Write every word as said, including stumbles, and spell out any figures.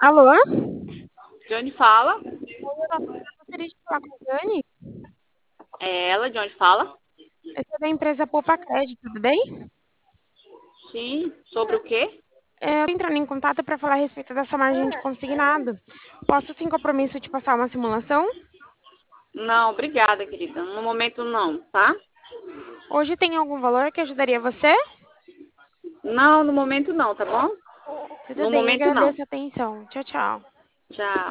Alô? De onde fala? Oi, eu gostaria de falar com a Dani. É ela, de onde fala? Eu sou da empresa Poupa Crédito, tudo bem? Sim, sobre o quê? É, eu tô entrando em contato para falar a respeito dessa margem de consignado. Posso, sem compromisso, te passar uma simulação? Não, obrigada, querida. No momento não, tá? Hoje tem algum valor que ajudaria você? Não, no momento não, tá bom? Tudo No bem, momento não. agradeço a atenção. Tchau, tchau. Tchau.